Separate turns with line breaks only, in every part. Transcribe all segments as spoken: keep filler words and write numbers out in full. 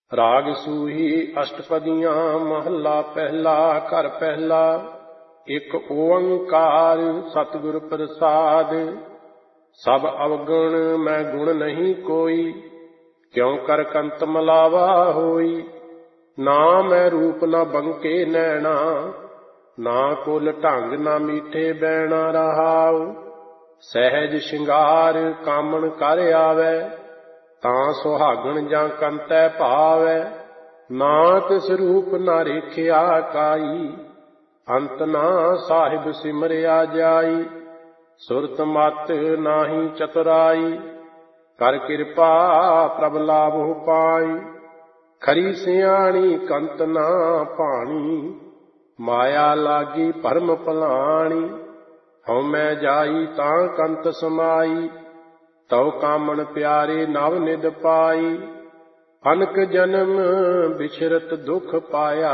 ਰਾਗ ਸੂਹੀ ਅਸ਼ਟਪਦੀਆਂ ਮਹੱਲਾ ਪਹਿਲਾ। ਘਰ ਪਹਿਲਾ। ਇੱਕ ਓੰਕਾਰ ਸਤਿਗੁਰ ਪ੍ਰਸਾਦ। ਸਭ ਅਵਗੁਣ ਮੈਂ ਗੁਣ ਨਹੀਂ ਕੋਈ, ਕਿਉ ਕਰ ਕੰਤ ਮਲਾਵਾ ਹੋਈ। ਨਾ ਮੈਂ ਰੂਪ ਨਾ ਬੰਕੇ ਨੈਣਾ, ਨਾ ਕੁਲ ਢੰਗ ਨਾ ਮੀਠੇ ਬੈਣਾ ਰਹਾਉ। ਸਹਿਜ ਸ਼ਿੰਗਾਰ ਕਾਮਣ ਕਰ ਆਵੈ, ਤਾਂ ਸੁਹਾਗਣ ਜਾਂ ਕੰਤੈ ਭਾਵੈ। ਨਾ ਤਿਸ ਰੂਪ ਨਾ ਰੇਖਿਆ ਕਾਈ, ਅੰਤ ਨਾ ਸਾਹਿਬ ਸਿਮਰਿਆ ਜਾਈ। ਸੁਰਤ ਮਤ ਨਾਹੀ ਚਤੁਰਾਈ, ਕਰ ਕਿਰਪਾ ਪ੍ਰਭ ਲਾਭੋ ਪਾਈ। ਖਰੀ ਸਿਆਣੀ ਕੰਤ ਨਾ ਭਾਣੀ, ਮਾਇਆ ਲਾਗੀ ਭਰਮ ਭਲਾਣੀ। ਹਉ ਮੈਂ ਜਾਈ ਤਾਂ ਕੰਤ ਸਮਾਈ, ਤਉ ਕਾਮਣ ਪਿਆਰੇ ਨਵ ਨਿਧ ਪਾਈ। ਅਨਕ ਜਨਮ ਬਿਛਰਤ ਦੁਖ ਪਾਇਆ,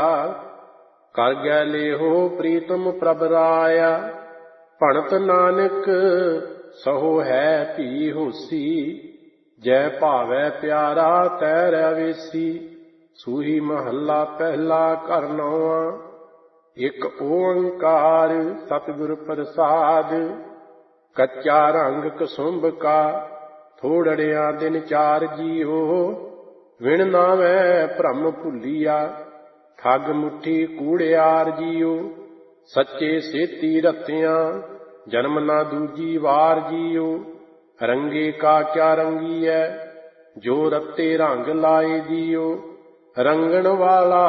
ਕਰ ਗੈ ਲੇਹੋ ਪ੍ਰੀਤਮ ਪ੍ਰਭ ਰਾਇਆ। ਭਣਤ ਨਾਨਕ ਸਹੋ ਹੈ ਭੀ ਹੋਸੀ, ਜੈ ਭਾਵੈ ਪਿਆਰਾ ਤੈ ਰਵੇਸੀ। ਸੂਹੀ ਮਹੱਲਾ ਪਹਿਲਾ। ਘਰ ਨੌਵਾਂ। ਇੱਕ ਓੰਕਾਰ ਸਤਿਗੁਰ ਪ੍ਰਸਾਦ। ਕੱਚਾ ਰੰਗ ਕਸੁੰਭ ਕਾ, ਥੋੜੜਿਆ ਦਿਨ ਚਾਰ ਜੀਓ। ਵਿਣ ਨਾਵੈ ਭ੍ਰਮ ਭੁੱਲੀਆ, ਠੱਗ ਮੁੱਠੀ ਕੂੜਿਆਰ ਜੀਓ। ਸੱਚੇ ਸੇਤੀ ਰਤਿਆਂ, ਜਨਮ ਨਾ ਦੂਜੀ ਵਾਰ ਜੀਓ। ਰੰਗੇ ਕਾ ਕਿਆ ਰੰਗੀਐ, ਜੋ ਰਤੇ ਰੰਗ ਲਾਏ ਜੀਓ। ਰੰਗਣ ਵਾਲਾ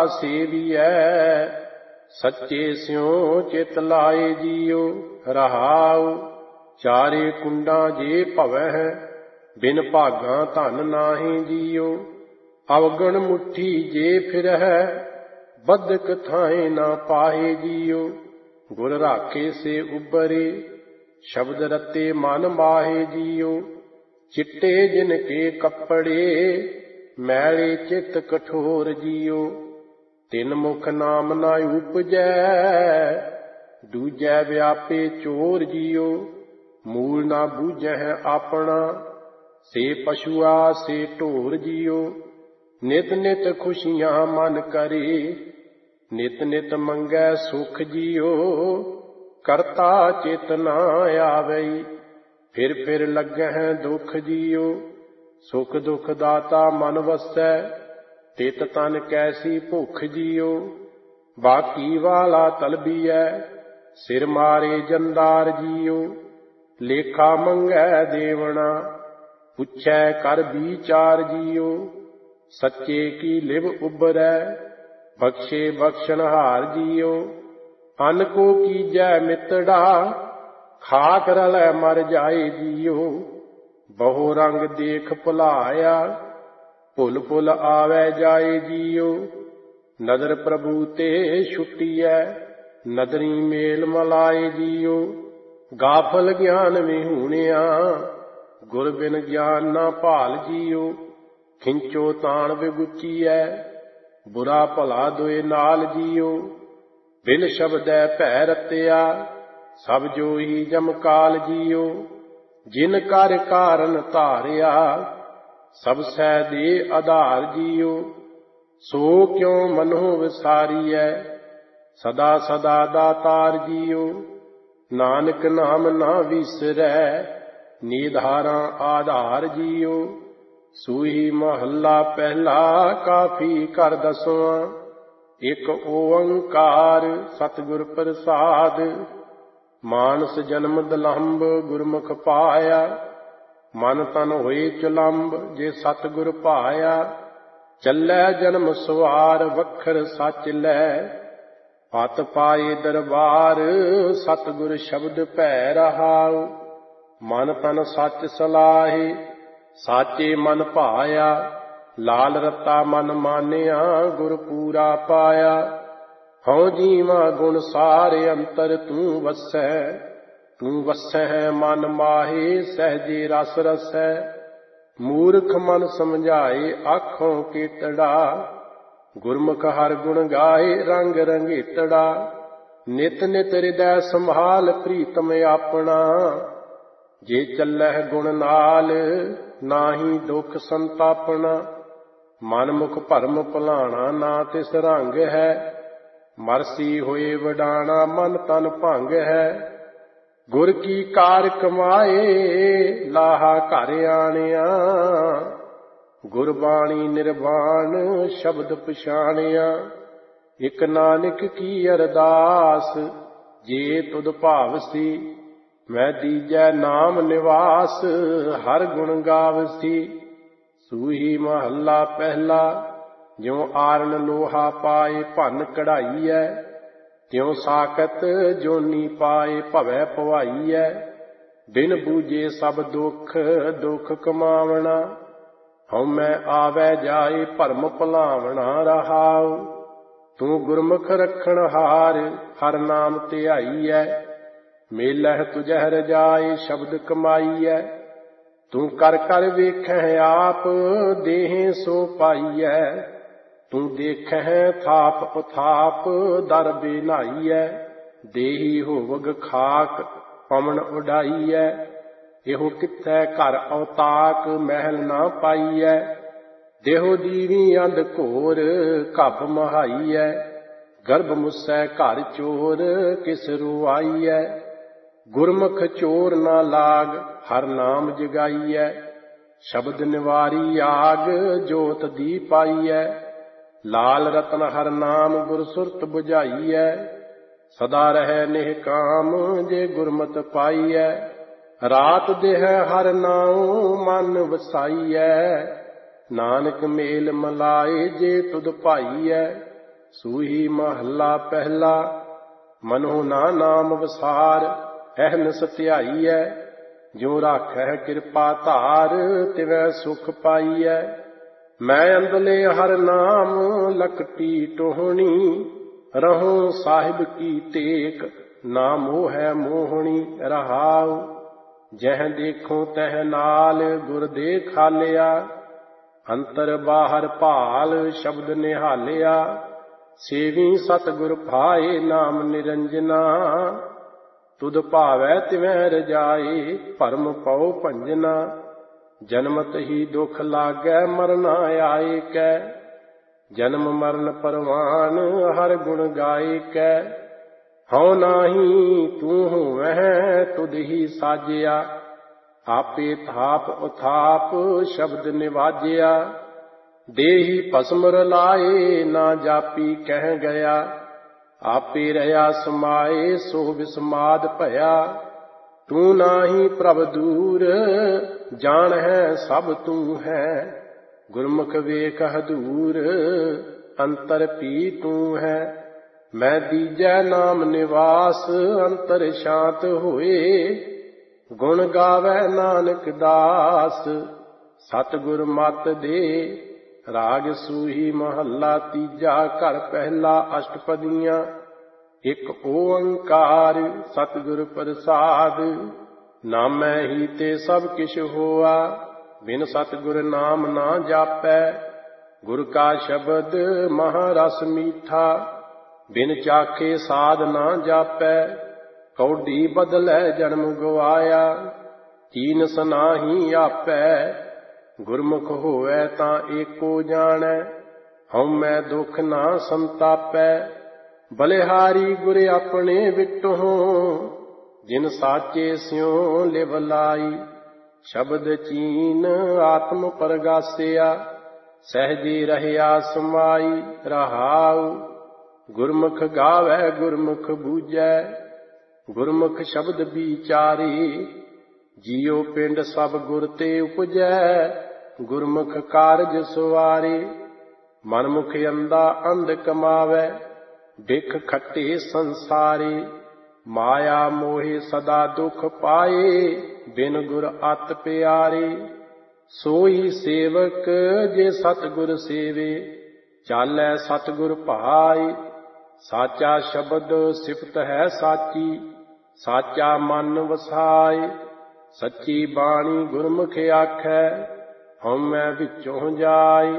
ਸੇਵੀਐ, ਸੱਚੇ ਸਿਉ ਚਿਤ ਲਾਏ ਜੀਓ। ਰਹਾਉ। ਚਾਰੇ ਕੁੰਡਾਂ ਜੇ ਭਵੈ, ਬਿਨ ਭਾਗਾਂ ਧਨ ਨਾਹੀਂ ਜੀਓ। ਅਵਗਣ ਮੁੱਠੀ ਜੇ ਫਿਰਹਿ, ਬਧਕ ਥਾਏ ਨਾ ਪਾਹੇ ਜੀਓ। ਗੁਰ ਰਾਖੇ ਸੇ ਉਬਰੇ, ਸ਼ਬਦ ਰਤੇ ਮਨ ਮਾਹੇ ਜੀਓ। ਚਿੱਟੇ ਜਿਨ ਕੇ ਕੱਪੜੇ, ਮੈਲੇ ਚਿੱਤ ਕਠੋਰ ਜੀਓ। ਤਿਨ ਮੁਖ ਨਾਮ ਨਾ ਉਪਜੈ, ਦੂਜੈ ਵਿਆਪੇ ਚੋਰ ਜੀਓ। ਮੂਲ ਨਾ ਬੂਝੈ ਆਪਣਾ, ਸੇ ਪਸ਼ੂਆ ਸੇ ਢੋਰ ਜੀਓ। ਨਿਤ ਨਿਤ ਖੁਸ਼ੀਆਂ ਮਨ ਕਰੇ, ਨਿਤ ਨਿਤ ਮੰਗੈ ਸੁਖ ਜੀਓ। ਕਰਤਾ ਚਿਤ ਨਾ ਆਵਈ, ਫਿਰ ਫਿਰ ਲੱਗਹਿ ਦੁਖ ਜੀਓ। ਸੁਖ ਦੁਖ ਦਾਤਾ ਮਨ ਵਸੈ, ਤਿਤ ਤਨ ਕੈਸੀ ਭੁਖ ਜੀਓ। ਬਾਕੀ ਵਾਲਾ ਤਲਬੀਐ, ਸਿਰ ਮਾਰੇ ਜੰਦਾਰ ਜੀਓ। ਲੇਖਾ ਮੰਗੈ ਦੇਵਣਾ, ਪੁੱਛੈ ਕਰ ਵਿਚਾਰ ਜੀਓ। ਸੱਚੇ ਕੀ ਲਿਵ ਉਬਰੈ, ਬਖਸ਼ੇ ਬਖਸ਼ਣਹਾਰ ਜੀਓ। ਅਨ ਕੋ ਕੀਜੈ ਮਿੱਤੜਾ, ਖਾਕ ਰਲੈ ਮਰ ਜਾਏ ਜੀਓ। ਬਹੁ ਰੰਗ ਦੇਖ ਭੁਲਾਇਆ, ਭੁਲ ਭੁਲ ਆਵੈ ਜਾਏ ਜੀਓ। ਨਦਰ ਪ੍ਰਭੂ ਤੇ ਛੁੱਟੀਐ, ਨਦਰੀ ਮੇਲ ਮਲਾਏ ਜੀਓ। ਗਾਫਲ ਗਿਆਨ ਵਿਹੂਣਿਆ, ਗੁਰ ਬਿਨ ਗਿਆਨ ਨਾ ਭਾਲ ਜੀਓ। ਖਿੰਚੋ ਤਾਣ ਵਿਗੁਚੀਐ, ਬੁਰਾ ਭਲਾ ਦੋਏ ਨਾਲ ਜੀਓ। ਬਿਨ ਸ਼ਬਦੈ ਭੈ ਰਤਿਆ, ਸਭ ਜੋਈ ਜਮਕਾਲ ਜੀਓ। ਜਿਨ ਕਰ ਕਾਰਨ ਧਾਰਿਆ, ਸਭ ਸਹਿ ਦੇ ਆਧਾਰ ਜੀਓ। ਸੋ ਕਿਉ ਮਨੋ ਵਿਸਾਰੀਐ, ਸਦਾ ਸਦਾ ਦਾਤਾਰ ਜੀਓ। ਨਾਨਕ ਨਾਮ ਨਾ ਵਿਸਰੈ, ਨਿਧਾਰਾਂ ਆਧਾਰ ਜੀਓ। ਸੂਹੀ ਮਹੱਲਾ ਪਹਿਲਾ। ਕਾਫੀ ਘਰ ਦਸਵਾਂ। ਇੱਕ ਓੰਕਾਰ ਸਤਿਗੁਰ ਪ੍ਰਸਾਦ। ਮਾਨਸ ਜਨਮ ਦਲੰਭ ਗੁਰਮੁਖ ਪਾਇਆ, ਮਨ ਤਨ ਹੋਏ ਚੁਲੰਬ ਜੇ ਸਤਿਗੁਰ ਭਾਇਆ। ਚੱਲੈ ਜਨਮ ਸਵਾਰ ਵਖਰ ਸੱਚ ਲੈ, ਪਤ ਪਾਏ ਦਰਬਾਰ ਸਤਿਗੁਰ ਸ਼ਬਦ ਭੈ ਰਹਾਉ। ਮਨ ਤਨ ਸੱਚ ਸਲਾਹੇ, ਸਾਚੇ ਮਨ ਭਾਇਆ। ਲਾਲ ਰਤਾ ਮਨ ਮਾਨਿਆ, ਗੁਰ ਪੂਰਾ ਪਾਇਆ। ਹਉ ਜੀਵਾ ਗੁਣ ਸਾਰੇ ਅੰਤਰ ਤੂੰ ਵਸੈ, ਤੂੰ ਵਸੈ ਮਨ ਮਾਹੇ ਸਹਿਜੇ ਰਸ ਰਸੈ। ਮੂਰਖ ਮਨ ਸਮਝਾਏ ਆਖੋਂ ਕੇਤੜਾ, ਗੁਰਮੁਖ ਹਰ ਗੁਣ ਗਾਏ ਰੰਗ ਰੰਗੇਤੜਾ। ਨਿਤ ਨਿਤ ਹਿਰਦੈ ਸੰਭਾਲ ਪ੍ਰੀਤਮ ਆਪਣਾ, ਜੇ ਚੱਲਹਿ ਗੁਣ ਨਾਲ ਨਾਹੀ ਦੁਖ ਸੰਤਾਪਣਾ। ਮਨ ਮੁਖ ਭਰਮ ਭੁਲਾਣਾ ਨਾ ਤਿਸ ਰੰਗ ਹੈ। ਮਰਸੀ ਹੋਏ ਵਡਾਣਾ ਮਨ ਤਨ ਭੰਗ ਹੈ। ਗੁਰ ਕੀ ਕਾਰ ਕਮਾਏ ਲਾਹਾ ਘਰ ਆਣਿਆ। ਗੁਰਬਾਣੀ ਨਿਰਵਾਣ ਸ਼ਬਦ ਪਛਾਣਿਆ। ਇਕ ਨਾਨਕ ਕੀ ਅਰਦਾਸ ਜੇ ਤੁਧ ਭਾਵਸੀ। ਮੈਂ ਦੀਜੈ ਨਾਮ ਨਿਵਾਸ ਹਰ ਗੁਣ ਗਾਵਸੀ। ਸੂਹੀ ਮਹੱਲਾ ਪਹਿਲਾ। ਜਿਉ ਆਰਨ ਲੋਹਾ ਪਾਏ ਭੰਨ ਕਢਾਈਐ। ਤਿਉ ਸਾਕਤ ਜੋਨੀ ਪਾਏ ਭਵੈ ਭਵਾਈਐ। ਬਿਨ ਬੂਝੇ ਸਭ ਦੁੱਖ ਦੁੱਖ ਕਮਾਵਣਾ। ਹਉਮੈ ਆਵੈ ਜਾਏ ਭਰਮ ਭੁਲਾਵਣਾ ਰਹਾਉ। ਤੂੰ ਗੁਰਮੁਖ ਰੱਖਣ ਹਾਰ ਹਰ ਨਾਮ ਧਿਆਈਐ। ਮੇਲਹਿ ਤੁਝਹਿ ਰਜਾਏ ਸ਼ਬਦ ਕਮਾਈਐ। ਤੂੰ ਕਰ ਕਰ ਵੇਖਹਿ ਆਪ ਦੇਹ ਸੋ ਪਾਈਐ। ਤੂੰ ਦੇਖਹਿ ਥਾਪ ਉਥਾਪ ਦਰ ਬੇਨਾਈਐ। ਦੇਹੀ ਹੋਵਗ ਖਾਕ ਪਵਨ ਉਡਾਈਐ। ਇਹੋ ਕਿੱਥੈ ਘਰ ਔਤਾਕ ਮਹਿਲ ਨਾ ਪਾਈਐ। ਦੇਹੋ ਦੀਵੀ ਅੰਧ ਘੋਰ ਘੱਬ ਮਹਾਈਐ। ਗਰਭ ਮੁਸੈ ਘਰ ਚੋਰ ਕਿਸ ਰੁਆਈਐ। ਗੁਰਮੁਖ ਚੋਰ ਨਾ ਲਾਗ ਹਰ ਨਾਮ ਜਗਾਈਐ। ਸ਼ਬਦ ਨਿਵਾਰੀ ਆਗ ਜੋਤ ਦੀ ਪਾਈਐ। ਲਾਲ ਰਤਨ ਹਰ ਨਾਮ ਗੁਰ ਸੁਰਤ ਬੁਝਾਈਐ। ਸਦਾ ਰਹਿ ਨਿਹਕਾਮ ਜੇ ਗੁਰਮਤਿ ਪਾਈਐ। ਰਾਤ ਦੇਹ ਹਰ ਨਾਉ ਮਨ ਵਸਾਈਐ। ਨਾਨਕ ਮੇਲ ਮਲਾਏ ਜੇ ਤੁਧ ਭਾਈਐ। ਸੂਹੀ ਮਹੱਲਾ ਪਹਿਲਾ। ਮਨੋ ਨਾ ਨਾਮ ਵਸਾਰ ਅਹਨਿਸ ਧਿਆਈਐ। ਜਿਉ ਰਾਖੈ ਕਿਰਪਾ ਧਾਰ ਤਿਵੈ ਸੁਖ ਪਾਈਐ। ਮੈਂ ਅੰਦਲੇ ਹਰ ਨਾਮ ਲਕਟੀ ਟੋਹਣੀ। ਰਹੂੰ ਸਾਹਿਬ ਕੀ ਟੇਕ ਨਾ ਮੋਹੈ ਮੋਹਣੀ ਰਹਾਉ। ਜਹ ਦੇਖੋ ਤਹ ਨਾਲ ਗੁਰ ਦੇ ਖਾਲਿਆ। ਅੰਤਰ ਬਾਹਰ ਭਾਲ ਸ਼ਬਦ ਨਿਹਾਲਿਆ। ਸੇਵੀ ਸਤਿਗੁਰ ਭਾਏ ਨਾਮ ਨਿਰੰਜਨਾ। ਤੁਧ ਭਾਵੈ ਤਿਵੈ ਰਜਾਏ ਭਰਮ ਪਉ ਭੰਜਨਾ। ਜਨਮਤ ਹੀ ਦੁਖ ਲਾਗੈ ਮਰਨਾ ਆਏ ਕੈ। ਜਨਮ ਮਰਨ ਪਰਵਾਨ ਹਰ ਗੁਣ ਗਾਏ ਕੈ। ਹਉ ਨਾਹੀ ਤੂੰ ਹੋਵੈ ਤੁਧ ਹੀ ਸਾਜਿਆ। ਆਪੇ ਥਾਪ ਉਥਾਪ ਸ਼ਬਦ ਨਿਵਾਜਿਆ। ਦੇਹੀ ਭਸਮ ਰਲਾਏ ਨਾ ਜਾਪੀ ਕਹਿ ਗਿਆ। ਆਪੇ ਰਹਾ ਸਮਾਏ ਸੋ ਵਿਸਮਾਦ ਭਇਆ। ਤੂੰ ਨਾਹੀ ਪ੍ਰਭ ਦੂਰ ਜਾਣ ਹੈ ਸਭ ਤੂੰ ਹੈ। ਗੁਰਮੁਖ ਵੇਖ ਹਦੂਰ ਅੰਤਰ ਪੀ ਤੂੰ ਹੈ। ਮੈਂ ਦੀਜੈ ਨਾਮ ਨਿਵਾਸ ਅੰਤਰ ਸ਼ਾਂਤ ਹੋਏ। ਗੁਣ ਗਾਵੈ ਨਾਨਕ ਦਾਸ ਸਤਿਗੁਰ ਮਤਿ ਦੇ। ਰਾਗ ਸੂਹੀ ਮਹੱਲਾ ਤੀਜਾ ਘਰ ਪਹਿਲਾ ਅਸ਼ਟਪਦੀਆਂ। ਇਕ ਓੰਕਾਰ ਸਤਿਗੁਰ ਪ੍ਰਸਾਦ। ਨਾਮੈ ਹੀ ਤੇ ਸਭ ਕਿਛ ਹੋਆ। ਬਿਨ ਸਤਿਗੁਰ ਨਾਮ ਨਾ ਜਾਪੈ। ਗੁਰ ਕਾ ਸ਼ਬਦ ਮਹਾ ਰਸ ਮੀਠਾ। ਬਿਨ ਚਾਖੇ ਸਾਧ ਨਾ ਜਾਪੈ। ਕੌਡੀ ਬਦਲੈ ਜਨਮ ਗਵਾਇਆ। ਤੀਨਸ ਨਾਹੀ ਆਪੈ। ਗੁਰਮੁਖ ਹੋਵੈ ਤਾਂ ਏਕੋ ਜਾਣੈ। ਹਉਮੈ ਦੁਖ ਨਾ ਸੰਤਾਪੈ। ਬਲਿਹਾਰੀ ਗੁਰ ਆਪਣੇ ਵਿਟਹੁ। ਜਿਨ ਸਾਚੇ ਸਿਉ ਲਿਵ ਲਾਈ। ਸ਼ਬਦ ਚੀਨ ਆਤਮ ਪਰਗਾਸਿਆ। ਸਹਿਜੇ ਰਹਿਆ ਸਮਾਈ ਰਹਾਉ। ਗੁਰਮੁਖ ਗਾਵੈ ਗੁਰਮੁਖ ਬੂਝੈ। ਗੁਰਮੁਖ ਸ਼ਬਦ ਵਿਚਾਰੇ। ਜੀਉ ਪਿੰਡ ਸਭ ਗੁਰ ਤੇ ਉਪਜੈ। ਗੁਰਮੁਖ ਕਾਰਜ ਸਵਾਰੇ। ਮਨਮੁਖ ਅੰਧਾ ਅੰਧ ਕਮਾਵੈ। ਬਿਖ ਖੱਟੇ ਸੰਸਾਰੇ। ਮਾਇਆ ਮੋਹਿ ਸਦਾ ਦੁਖ ਪਾਏ। ਬਿਨ ਗੁਰ ਅਤ ਪਿਆਰੇ। ਸੋਈ ਸੇਵਕ ਜੇ ਸਤਿਗੁਰ ਸੇਵੇ। ਚਾਲੈ ਸਤਿਗੁਰ ਭਾਈ। ਸਾਚਾ ਸ਼ਬਦ ਸਿਫਤ ਹੈ ਸਾਚੀ। ਸਾਚਾ ਮਨ ਵਸਾਏ। ਸੱਚੀ ਬਾਣੀ ਗੁਰਮੁਖ ਆਖੈ। ਹਉਮੈ ਵਿੱਚੋਂ ਜਾਏ।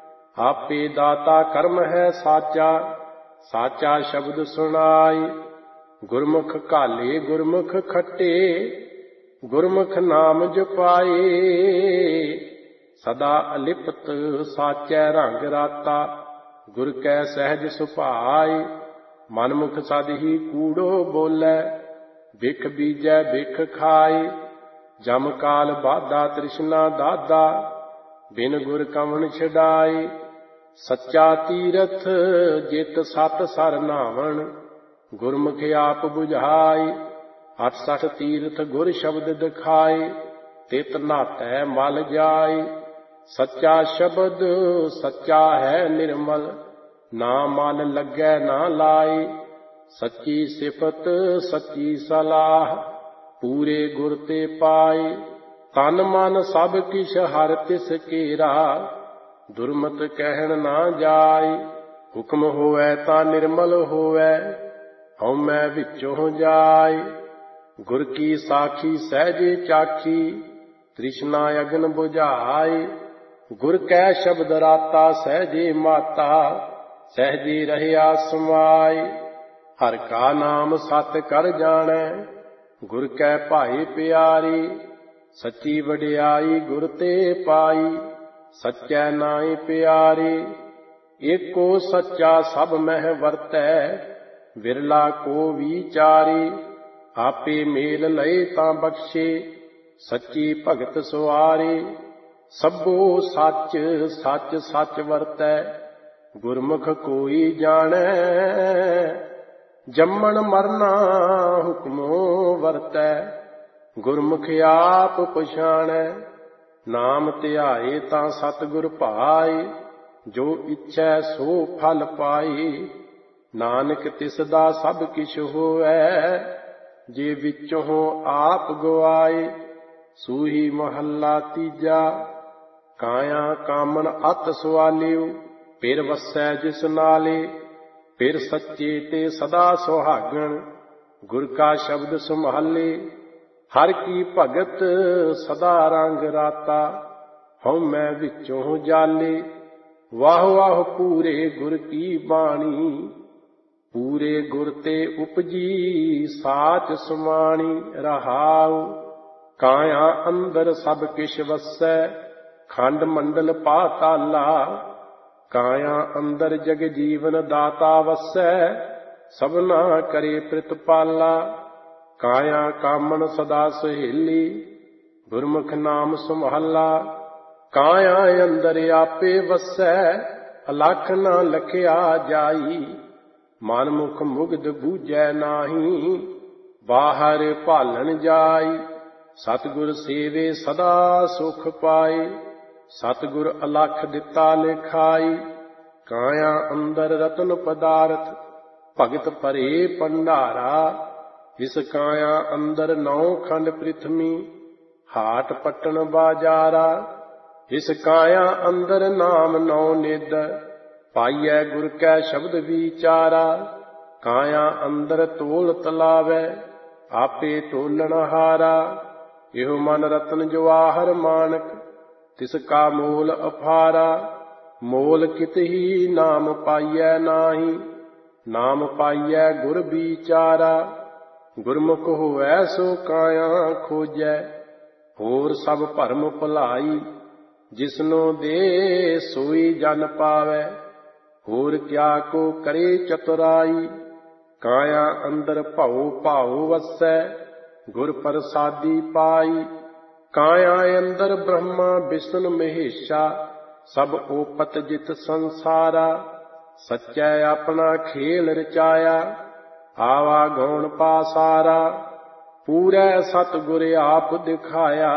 ਆਪੇ ਦਾਤਾ ਕਰਮ ਹੈ ਸਾਚਾ। ਸਾਚਾ ਸ਼ਬਦ ਸੁਣਾਏ। ਗੁਰਮੁਖ ਘਾਲੇ ਗੁਰਮੁਖ ਖੱਟੇ। ਗੁਰਮੁਖ ਨਾਮ ਜਪਾਏ। ਸਦਾ ਅਲਿਪਤ ਸਾਚੈ ਰੰਗ ਰਾਤਾ। ਗੁਰ ਕੈ ਸਹਿਜ ਸੁਭਾਇ ਮਨਮੁਖ ਸਦ ਹੀ ਕੂੜੋ ਬੋਲੇ। ਬਿਖ ਬੀਜੈ ਬਿਖ ਖਾਇ ਜਮ ਕਾਲ ਬਾਧਾ ਤ੍ਰਿਸ਼ਨਾ ਦਾਦਾ। ਬਿਨ ਗੁਰ ਕਵਣ ਛਡਾਈ ਸੱਚਾ ਤੀਰਥ ਜਿਤ ਸਤ ਸਰ ਨਾਵਣ। ਗੁਰਮੁਖ ਆਪ ਬੁਝਾਈ ਅਠ ਸਠ ਤੀਰਥ ਗੁਰ ਸ਼ਬਦ ਦਿਖਾਏ। ਤਿਤ ਨਾਤੈ ਮਲ ਜਾਈ ਸੱਚਾ ਸ਼ਬਦ ਸੱਚਾ ਹੈ ਨਿਰਮਲ। ਨਾ ਮਨ ਲੱਗੈ ਨਾ ਲਾਈ ਸੱਚੀ ਸਿਫਤ ਸੱਚੀ ਸਲਾਹ। ਪੂਰੇ ਗੁਰ ਤੇ ਪਾਈ ਤਨ ਮਨ ਸਭ ਕਿਛ ਹਰਿ ਤਿਸ ਕੇਰਾ। ਦੁਰਮਤ ਕਹਿਣ ਨਾ ਜਾਈ ਹੁਕਮ ਹੋਵੈ ਤਾਂ ਨਿਰਮਲ ਹੋਵੈ। ਹਉਮੈ ਵਿੱਚੋਂ ਜਾਈ ਗੁਰ ਕੀ ਸਾਖੀ ਸਹਿਜੇ ਚਾਖੀ। ਤ੍ਰਿਸ਼ਨਾ ਅਗਨ ਬੁਝਾਈ ਗੁਰ ਕੈ ਸ਼ਬਦ ਰਾਤਾ। ਸਹਿਜੇ ਮਾਤਾ ਸਹਿਜੇ ਰਹਿਆ ਸਮਾਈ। ਹਰਿ ਕਾ ਨਾਮ ਸਤ ਕਰ ਜਾਣੈ ਗੁਰ ਕੈ ਭਾਈ ਪਿਆਰੀ। ਸੱਚੀ ਵਡਿਆਈ ਗੁਰ ਤੇ ਪਾਈ ਸੱਚੈ ਨਾਇ ਪਿਆਰੀ। ਏਕੋ ਸੱਚਾ ਸਭ ਮਹਿ ਵਰਤੈ ਵਿਰਲਾ ਕੋ ਵਿਚਾਰੀ। ਆਪੇ ਮੇਲ ਲਏ ਤਾਂ ਬਖਸ਼ੇ ਸੱਚੀ ਭਗਤ ਸੁਆਰੀ। ਸਭੋ ਸੱਚ ਸੱਚ ਸੱਚ ਵਰਤੈ ਗੁਰਮੁਖ ਕੋਈ ਜਾਣੈ। ਜੰਮਣ ਮਰਨਾ ਹੁਕਮੋ ਵਰਤੈ ਗੁਰਮੁਖ ਆਪ ਪਛਾਣੈ। ਨਾਮ ਧਿਆਏ ਤਾਂ ਸਤਿਗੁਰ ਭਾਈ ਜੋ ਇੱਛੈ ਸੋ ਫਲ ਪਾਈ। ਨਾਨਕ ਤਿਸ ਦਾ ਸਭ ਕਿਛ ਹੋਵੈ ਜੇ ਵਿੱਚੋਂ ਆਪ ਗਵਾਏ। ਸੂਹੀ ਮਹੱਲਾ ਤੀਜਾ। ਕਾਇਆ ਕਾਮਨ ਅਤ ਸਵਾਲਿਓ ਫਿਰ ਵਸੈ ਜਿਸ ਨਾਲੇ। ਫਿਰ ਸੱਚੇ ਤੇ ਸਦਾ ਸੁਹਾਗਣ ਗੁਰ ਕਾ ਸ਼ਬਦ ਸੰਭਾਲੇ। ਹਰ ਕੀ ਭਗਤ ਸਦਾ ਰੰਗ ਰਾਤਾ ਹਉਮੈ ਵਿੱਚੋਂ ਜਾਲੇ। ਵਾਹ ਵਾਹ ਪੂਰੇ ਗੁਰ ਕੀ ਬਾਣੀ ਪੂਰੇ ਗੁਰ ਤੇ ਉਪਜੀ ਸਾਚ ਸਮਾਣੀ। ਰਹਾਉ ਕਾਇਆ ਅੰਦਰ ਸਭ ਕਿਛ ਵਸੈ ਖੰਡ ਮੰਡਲ ਪਾਤਾਲਾ। ਕਾਇਆ ਅੰਦਰ ਜਗ ਜੀਵਨ ਦਾਤਾ ਵਸੈ ਸਭਨਾ ਕਰੇ ਪ੍ਰਿਤਪਾਲਾ। ਕਾਇਆ ਕਾਮਨ ਸਦਾ ਸਹੇਲੀ ਗੁਰਮੁਖ ਨਾਮ ਸੰਭਾਲਾ। ਕਾਇਆ ਅੰਦਰ ਆਪੇ ਵਸੈ ਅਲਖ ਨਾ ਲਖਿਆ ਜਾਈ। ਮਨ ਮੁਖ ਮੁਗਧ ਬੂਝੈ ਨਾਹੀ ਬਾਹਰ ਭਾਲਣ ਜਾਈ। ਸਤਿਗੁਰ ਸੇਵੇ ਸਦਾ ਸੁਖ ਪਾਏ ਸਤਿਗੁਰ ਅਲਖ ਦਿੱਤਾ ਲਿਖਾਈ। ਕਾਇਆ ਅੰਦਰ ਰਤਨ ਪਦਾਰਥ ਭਗਤ ਭਰੇ ਭੰਡਾਰਾ। ਇਸ ਕਾਇਆ ਅੰਦਰ ਨੌ ਖੰਡ ਪ੍ਰਿਥਵੀ ਹਾਟ ਪਟਣ ਬਾਜਾਰਾ। ਇਸ ਕਾਇਆ ਅੰਦਰ ਨਾਮ ਨੌ ਨਿਧ ਪਾਈਐ ਗੁਰ ਕੈ ਸ਼ਬਦ ਵਿਚਾਰਾ। ਕਾਇਆ ਅੰਦਰ ਤੋਲ ਤਲਾਵੈ ਆਪੇ ਤੋਲਣ ਹਾਰਾ। ਇਹੋ ਮਨ ਰਤਨ ਜਵਾਹਰ ਮਾਨਕ ਤਿਸ ਕਾ ਮੋਲ ਅਫਾਰਾ। ਮੋਲ ਕਿਤਹੀ ਨਾਮ ਪਾਈਐ ਨਾਹੀ ਨਾਮ ਪਾਈਐ ਗੁਰ ਵਿਚਾਰਾ। ਗੁਰਮੁਖ ਹੋਵੈ ਸੋ ਕਾਇਆ ਖੋਜੈ ਹੋਰ ਸਭ ਭਰਮ ਭੁਲਾਈ। ਜਿਸਨੋ ਦੇ ਸੋਈ ਜਨ ਪਾਵੈ ਹੋਰ ਕਿਆ ਕੋ ਕਰੇ ਚਤੁਰਾਈ। ਕਾਇਆ ਅੰਦਰ ਭਉ ਭਾਉ ਵਸੈ ਗੁਰ ਪ੍ਰਸਾਦੀ ਪਾਈ। ਕਾਇਆ ਅੰਦਰ ਬ੍ਰਹਮਾ ਵਿਸ਼ਨ ਮਹੇਸ਼ਾ ਸਭ ਓਪਤ ਜਿਤ ਸੰਸਾਰਾ। ਸੱਚੈ ਆਪਣਾ ਖੇਲ ਰਚਾਇਆ ਆਵਾ ਗੌਣ ਪਾਸਾਰਾ। ਪੂਰੈ ਸਤਿਗੁਰ ਆਪ ਦਿਖਾਇਆ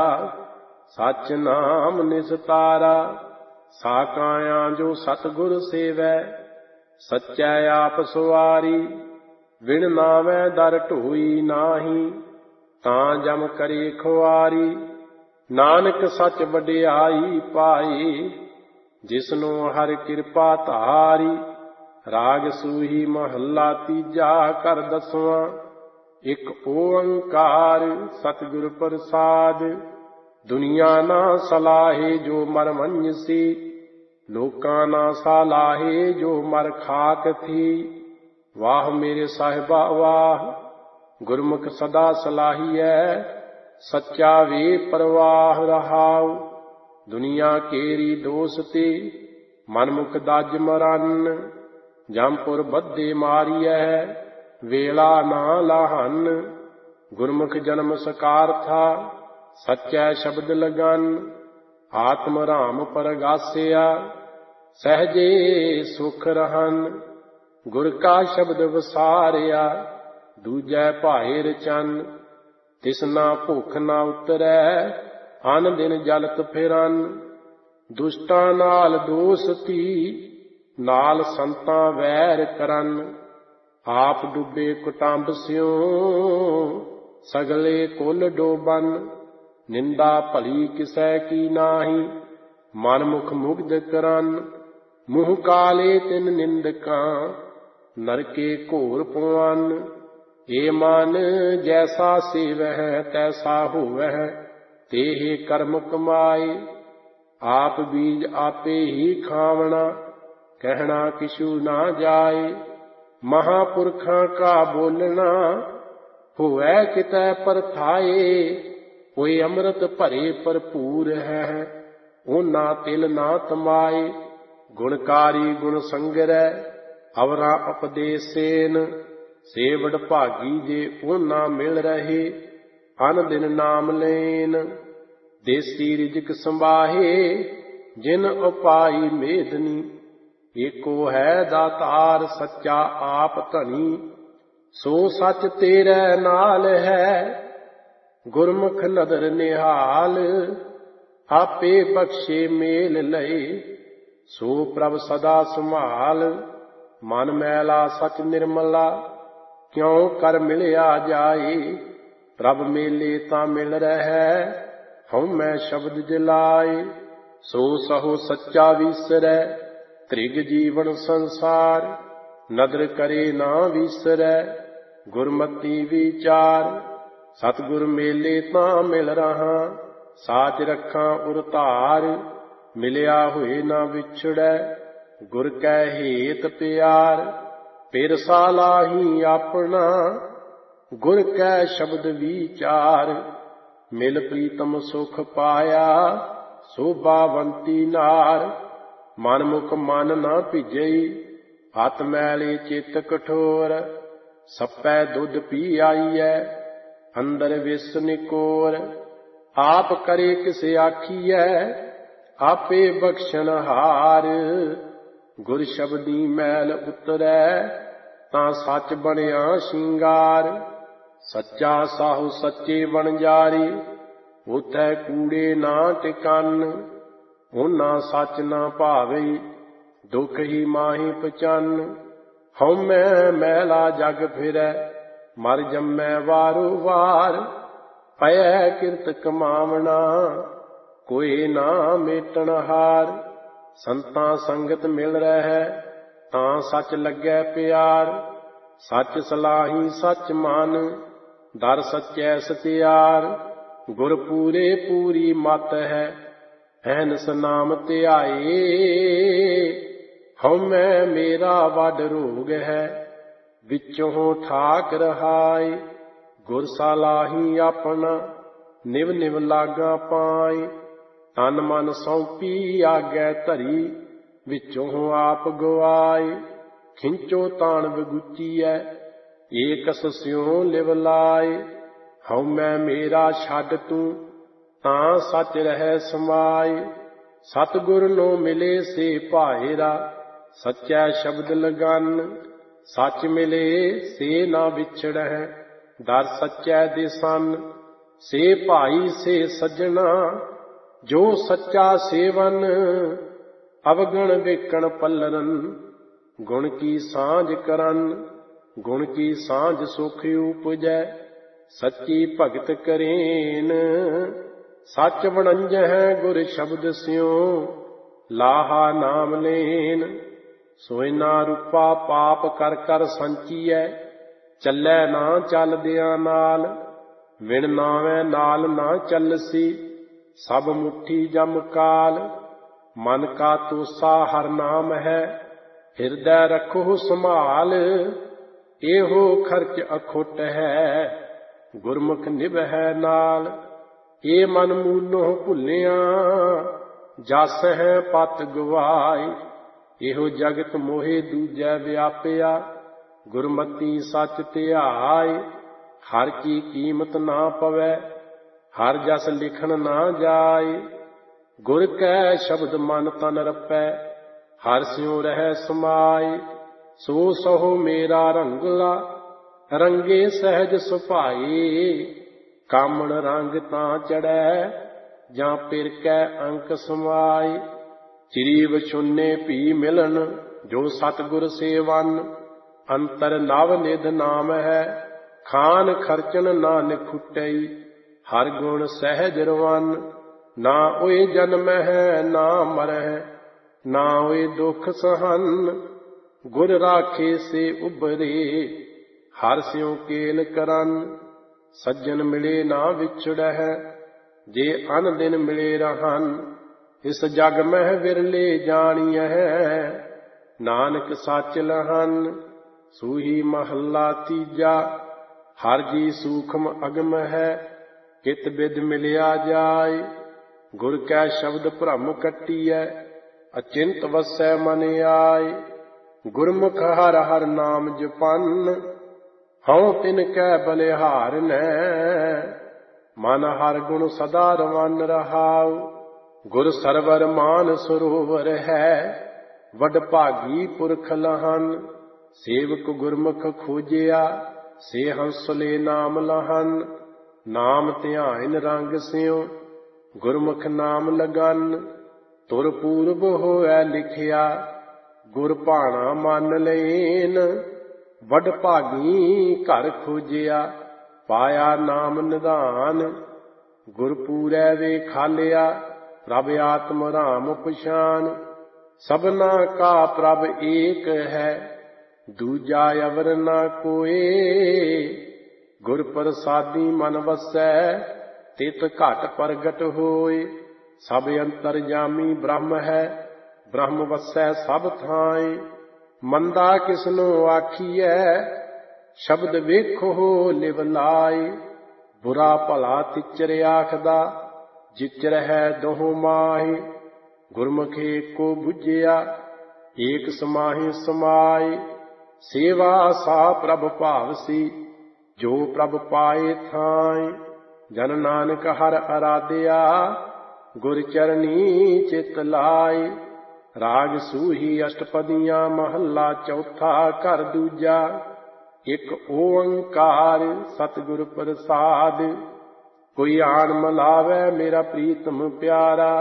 ਸਚ ਨਾਮ ਨਿਸਤਾਰਾ। ਸਾ ਕਾਇਆ ਜੋ ਸਤਿਗੁਰ ਸੇਵੈ ਸੱਚੈ ਆਪ ਸੁਆਰੀ। ਵਿਣ ਨਾਵੈ ਦਰ ਢੋਈ ਨਾਹੀ ਤਾਂ ਜਮ ਕਰੇ ਖੁਆਰੀ। ਨਾਨਕ ਸੱਚ ਵਡਿਆਈ ਪਾਈ ਜਿਸਨੂੰ ਹਰਿ ਕਿਰਪਾ ਧਾਰੀ। ਰਾਗ ਸੂਹੀ ਮਹੱਲਾ ਤੀਜਾ ਕਰ ਦਸਵਾਂ। ਇੱਕ ਓੰਕਾਰ ਸਤਿਗੁਰ ਪ੍ਰਸਾਦ। ਦੁਨੀਆ ਨਾ ਸਲਾਹੇ ਜੋ ਮਰ ਮੰਜਸੀ ਲੋਕਾਂ ਨਾ ਸਲਾਹੇ ਜੋ ਮਰ ਖਾਕ ਥੀ। ਵਾਹ ਮੇਰੇ ਸਾਹਿਬਾ ਵਾਹ ਗੁਰਮੁਖ ਸਦਾ ਸਲਾਹੀਐ ਸੱਚਾ ਵੇ ਪ੍ਰਵਾਹ। ਰਹਾਉ ਦੁਨੀਆ ਕੇਰੀ ਦੋਸਤੀ, ਮਨਮੁਖ ਦਜ ਮਰਨ। ਜੰਪੁਰ ਬੱਧੇ ਮਾਰੀਐ, ਵੇਲਾ ਨਾ ਲਾਹਨ। ਗੁਰਮੁਖ ਜਨਮ ਸਕਾਰਥਾ, ਸੱਚੈ ਸ਼ਬਦ ਲਗਨ। ਆਤਮ ਰਾਮ ਪਰਗਾਸਿਆ, ਸਹਜੇ ਸੁਖ ਰਹਨ। ਗੁਰ ਕਾ ਸ਼ਬਦ ਵਸਾਰਿਆ, ਦੂਜੈ ਭਾਏ ਰਚਨ। ਤਿਸਨਾ ਭੁੱਖ ਨਾ ਉਤਰੈ, ਅਨ ਦਿਨ ਜਲਤ ਫਿਰਨ। ਦੁਸ਼ਟਾਂ ਨਾਲ ਦੋਸਤੀ, ਨਾਲ ਸੰਤਾਂ ਵੈਰ ਕਰਨ। ਆਪ ਡੁੱਬੇ ਕੁਟੰਬ ਸਿਉ, ਸਗਲੇ ਕੁਲ ਡੋਬਨ। ਨਿੰਦਾ ਭਲੀ ਕਿਸੈ ਕੀ ਨਾਹੀ, ਮਨ ਮੁਖ ਮੁਗਧ ਕਰਨ। ਮੂੰਹ ਕਾਲੇ ਤਿਨ ਨਿੰਦਕਾਂ, ਨਰਕੇ ਘੋਰ ਪਵਨ। ਏ ਮਨ ਜੈਸਾ ਸੇਵਹਿ, ਤੈਸਾ ਹੋਵਹਿ, ਤੇਹੇ ਕਰਮ ਕਮਾਏ। ਆਪ ਬੀਜ ਆਪੇ ਹੀ ਖਾਵਣਾ, ਕਹਿਣਾ ਕਿਛੂ ਨਾ ਜਾਏ। ਮਹਾਂਪੁਰਖਾਂ ਕਾ ਬੋਲਣਾ, ਹੋਵੈ ਕਿਤੈ ਪਰਥਾਏ। ਕੋਈ ਅੰਮ੍ਰਿਤ ਭਰੇ ਭਰਪੂਰ ਹੈ, ਉਹਨਾਂ ਤਿਲ ਨਾ ਤਮਾਏ। ਗੁਣਕਾਰੀ ਗੁਣ ਸੰਗਰੈ, ਅਵਰਾ ਉਪਦੇਸੇਨ। ਸੇਵੜ ਭਾਗੀ ਜੇ ਉਹਨਾਂ ਮਿਲ ਰਹੇ, ਅਨ ਦਿਨ ਨਾਮ ਲੈਨ। ਦੇਸੀ ਰਿਜਕ ਸੰਭਾਹੇ, ਜਿਨ ਉਪਾਈ ਮੇਦਨੀ। ਏਕੋ ਹੈ ਦਾਤਾਰ, ਸੱਚਾ ਆਪ ਧਨੀ। ਸੋ ਸੱਚ ਤੇਰੇ ਨਾਲ ਹੈ, ਗੁਰਮੁਖ ਨਦਰ ਨਿਹਾਲ। ਆਪੇ ਬਖਸ਼ੇ ਮੇਲ ਲਏ, ਸੋ ਪ੍ਰਭ ਸਦਾ ਸੰਭਾਲ। ਮਨ ਮੈਲਾ ਸਚ ਨਿਰਮਲਾ, ਕਿਉ ਕਰ ਮਿਲਿਆ ਜਾਏ। ਪ੍ਰਭ ਮੇਲੇ ਤਾਂ ਮਿਲ ਰਹਿ, ਹਉ ਮੈਂ ਸ਼ਬਦ ਜਲਾਏ। ਸੋ ਸਹੋ ਸੱਚਾ ਵੀਸਰੈ, ਤ੍ਰਿਗ ਜੀਵਨ ਸੰਸਾਰ। ਨਦਰ ਕਰੇ ਨਾ ਵੀਸਰੈ, ਗੁਰਮਤੀ ਵਿਚਾਰ। ਸਤਿਗੁਰ ਮੇਲੇ ਤਾਂ ਮਿਲ ਰਹਾ, ਸਾਚ ਰੱਖਾਂ ਉਰ ਧਾਰ। ਮਿਲਿਆ ਹੋਏ ਨਾ ਵਿਛੜੈ, ਗੁਰ ਕੈ ਹੇਤ ਪਿਆਰ। ਪਿਰ ਸਾਲਾਹੀ ਆਪਣਾ, ਗੁਰ ਕੈ ਸ਼ਬਦ ਵਿਚਾਰ। ਮਿਲ ਪ੍ਰੀਤਮ ਸੁਖ ਪਾਇਆ, ਸੋਭਾਵੰਤੀ ਨਾਰ। ਮਨ ਮੁਖ ਮਨ ਨਾ ਭਿਜਈ, ਹੱਥ ਮੈਲੇ ਚਿੱਤ ਕਠੋਰ। ਸੱਪੈ ਦੁੱਧ ਪੀ ਆਈਐ, ਅੰਦਰ ਵਿਸ ਨਿਕੋਰ। ਆਪ ਕਰੇ ਕਿਸ ਆਖੀਐ, ਆਪੇ ਬਖਸ਼ਣ ਹਾਰ। ਗੁਰ ਸ਼ਬਦੀ ਮੈਲ ਉਤਰੈ, ਤਾਂ ਸੱਚ ਬਣਿਆ ਸ਼ਿੰਗਾਰ। ਸੱਚਾ ਸਾਹੁ ਸੱਚੇ ਵਣਜਾਰੀ, ਉਥੈ ਕੂੜੇ ਨਾ ਟਿਕਨ। ਉਹਨਾਂ ਸੱਚ ਨਾ ਭਾਵਈ, ਦੁਖ ਹੀ ਮਾਹੀ ਪਚਨ। ਹਉਮੈ ਮੈਲਾ ਜਗ ਫਿਰੈ, ਮਰ ਜੰਮੈ ਵਾਰੋ ਵਾਰ। ਪਇਐ ਕਿਰਤ ਕਮਾਵਣਾ, ਕੋਈ ਨਾ ਮੇਟਣ ਹਾਰ। ਸੰਤਾਂ ਸੰਗਤ ਮਿਲ ਰਹਿ, ਤਾਂ ਸੱਚ ਲੱਗੈ ਪਿਆਰ। ਸੱਚ ਸਲਾਹੀ ਸੱਚ ਮਨ, ਦਰ ਸੱਚੈ ਸਤਿਆਰ। ਗੁਰ ਪੂਰੇ ਪੂਰੀ ਮਤ ਹੈ, ਐਨਸ ਨਾਮ ਧਿਆਏ। ਹਉਮੈ ਮੇਰਾ ਵੱਡ ਰੋਗ ਹੈ, ਵਿੱਚੋਂ ਠਾਕ ਰਹਾਏ। ਗੁਰ ਸਲਾਹੀ ਆਪਣਾ, ਨਿਵ ਨਿਵ ਲਾਗਾ ਪਾਏ। ਤਨ ਮਨ ਸੌਂਪੀ ਆਗੈ ਧਰੀ, ਵਿੱਚੋਂ ਆਪ ਗਵਾਏ। ਖਿੰਚੋ ਤਾਣ ਵਿਗੁਚੀਐ, ਏਕਸ ਸਿਉ ਲਿਵ ਲਾਏ। ਹਉਮੈ ਮੇਰਾ ਛੱਡ ਤੂੰ, ਤਾਂ ਸੱਚ ਰਹਿ ਸਮਾਏ। ਸਤਿਗੁਰ ਨੂੰ ਮਿਲੇ ਸੇ ਭਾਏਰਾ, ਸੱਚੈ ਸ਼ਬਦ ਲਗਨ। ਸੱਚ ਮਿਲੇ ਸੇ ਨਾ ਵਿਛੜੈ, ਦਰ ਸੱਚੈ ਦਿਸਨ। ਸੇ ਭਾਈ ਸੇ ਸੱਜਣਾ, ਜੋ ਸੱਚਾ ਸੇਵਨ। ਅਵਗਣ ਵੇਕਣ ਪੱਲਰਨ, ਗੁਣ ਕੀ ਸਾਂਝ ਕਰਨ। ਗੁਣ ਕੀ ਸਾਂਝ ਸੁਖ ਉਪਜੈ, ਸੱਚੀ ਭਗਤ ਕਰੇਨ। ਸੱਚ ਵਣੰਜਹਿ ਗੁਰ ਸ਼ਬਦ ਸਿਉ, ਲਾਹਾ ਨਾਮ ਲੈਨ। ਸੋਇਨਾ ਰੂਪਾ ਪਾਪ ਕਰ ਕਰ ਸੰਚੀਐ, ਚੱਲੈ ਨਾ ਚੱਲਦਿਆਂ ਨਾਲ। ਵਿਣ ਨਾਵੇਂ ਨਾਲ ਨਾ ਚੱਲਸੀ, ਸਭ ਮੁੱਠੀ ਜਮ ਕਾਲ। ਮਨ ਕਾ ਤੋਸਾ ਹਰ ਨਾਮ ਹੈ, ਹਿਰਦੈ ਰੱਖੋ ਸੰਭਾਲ। ਇਹੋ ਖਰਚ ਅਖੁੱਟ ਹੈ, ਗੁਰਮੁਖ ਨਿਭੈ ਨਾਲ। ਏ ਮਨ ਮੂਲੋਂ ਭੁੱਲਿਆ, ਜਸ ਹੈ ਪਤ ਗਵਾਏ। ਇਹੋ ਜਗਤ ਮੋਹਿ ਦੂਜੈ ਵਿਆਪਿਆ, ਗੁਰਮਤੀ ਸੱਚ ਧਿਆਏ। ਹਰ ਕੀ ਕੀਮਤ ਨਾ ਪਵੈ, ਹਰ ਜਸ ਲਿਖਣ ਨਾ ਜਾਏ। ਗੁਰ ਕੈ ਸ਼ਬਦ ਮਨ ਤਨ ਰਪੈ, ਹਰ ਸਿਉ ਰਹਿ ਸਮਾਏ। ਸੋ ਸਹੁ ਮੇਰਾ ਰੰਗਲਾ, ਰੰਗੇ ਸਹਿਜ ਸੁਭਾਏ। ਕਾਮਣ ਰੰਗ ਤਾਂ ਚੜੈ, ਜਾਂ ਪਿਰ ਕੈ ਅੰਕ ਸਮਾਏ। ਚਿਰੀ ਵਿਛੁੰਨੇ ਭੀ ਮਿਲਨ, ਜੋ ਸਤਿਗੁਰ ਸੇਵਨ। ਅੰਤਰ ਨਵ ਨਿਧ ਨਾਮ ਹੈ, ਖਾਨ ਖਰਚਨ ਨਾ ਨਿਖੁਟਈ। ਹਰ ਗੁਣ ਸਹਿਜ ਰਵਨ, ਨਾ ਓਏ ਜਨਮਹਿ ਨਾ ਮਰਹਿ, ਨਾ ਓਏ ਦੁਖ ਸਹਨ। ਗੁਰ ਰਾਖੇ ਸੇ ਉਬਰੇ, ਹਰ ਸਿਉ ਕੇਲ ਕਰਨ। ਸੱਜਣ ਮਿਲੇ ਨਾ ਵਿਛੜਹਿ, ਜੇ ਅਨ ਦਿਨ ਮਿਲੇ ਰਹਨ। ਇਸ ਜਗ ਮਹਿ ਵਿਰਲੇ ਜਾਣੀਐ, ਨਾਨਕ ਸੱਚ ਲਹਨ। ਸੂਹੀ ਮਹੱਲਾ ਤੀਜਾ। ਹਰ ਜੀ ਸੂਖਮ ਅਗਮ ਹੈ, ਕਿਤ ਬਿਦ ਮਿਲਿਆ ਜਾਏ। ਗੁਰ ਕੈ ਸ਼ਬਦ ਭ੍ਰਮ ਕੱਟੀਐ, ਅਚਿੰਤ ਵਸੈ ਮਨ ਆਏ। ਗੁਰਮੁਖ ਹਰ ਹਰ ਨਾਮ ਜਪਨ, ਹਉ ਤਿਨ ਕੈ ਬਲਿਹਾਰਨੈ। ਮਨ ਹਰ ਗੁਣ ਸਦਾ ਰਵਨ ਰਹਾਉ, ਗੁਰ ਸਰਵਰ ਮਾਨ ਸਰੋਵਰ ਹੈ। ਵਡ ਭਾਗੀ ਪੁਰਖ ਲਹਨ, ਸੇਵਕ ਗੁਰਮੁਖ ਖੋਜਿਆ। ਸੇ ਹੰਸਲੇ ਨਾਮ ਲਹਨ, ਨਾਮ ਧਿਆਇਨ ਰੰਗ ਸਿਉ, ਗੁਰਮੁਖ ਨਾਮ ਲਗਨ। ਤੁਰ ਪੂਰਬ ਹੋਇ ਲਿਖਿਆ, ਗੁਰ ਭਾਣਾ ਮੰਨ ਲੇਨ। ਵਡ ਭਾਗੀ ਘਰ ਖੋਜਿਆ, ਪਾਇਆ ਨਾਮ ਨਿਧਾਨ। ਗੁਰ ਪੂਰੈ ਵੇ ਖਾਲਿਆ, ਪ੍ਰਭ ਆਤਮ ਰਾਮ ਪਛਾਨ। ਸਭਨਾ ਕਾ ਪ੍ਰਭ ਏਕ ਹੈ, ਦੂਜਾ ਅਵਰ ਨਾ ਕੋਏ। ਗੁਰ ਪ੍ਰਸਾਦੀ ਮਨ ਵਸੈ, ਤਿਤ ਘਟ ਪ੍ਰਗਟ ਹੋਏ। ਸਭ ਅੰਤਰਜਾਮੀ ਬ੍ਰਹਮ ਹੈ, ਬ੍ਰਹਮ ਵਸੈ ਸਭ ਥਾਏ। ਮੰਦਾ ਕਿਸਨੂੰ ਆਖੀਐ, ਸ਼ਬਦ ਵੇਖੋ ਲਿਵ ਲਾਏ। ਬੁਰਾ ਭਲਾ ਤਿਚਰ ਆਖਦਾ, ਜਿਚਰ ਹੈ ਦੋਹ ਮਾਹੀ। ਗੁਰਮੁਖ ਏਕੋ ਬੁਝਿਆ, ਏਕ ਸਮਾਹੀ ਸਮਾਏ। ਸੇਵਾ ਸਾ ਪ੍ਰਭ ਭਾਵਸੀ, ਜੋ ਪ੍ਰਭ ਪਾਏ ਥਾਏ। ਜਨ ਨਾਨਕ ਹਰ ਅਰਾਧਿਆ, ਗੁਰ ਚਰਨੀ ਚਿਤ ਲਾਏ। ਰਾਗ ਸੂਹੀ ਅਸ਼ਟਪਦੀਆਂ ਮਹੱਲਾ ਚੌਥਾ ਘਰ ਦੂਜਾ। ਇੱਕ ਓੰਕਾਰ ਸਤਿਗੁਰ ਪ੍ਰਸਾਦਿ, ਕੋਈ ਆਣ ਮਲਾਵੈ ਮੇਰਾ ਪ੍ਰੀਤਮ ਪਿਆਰਾ।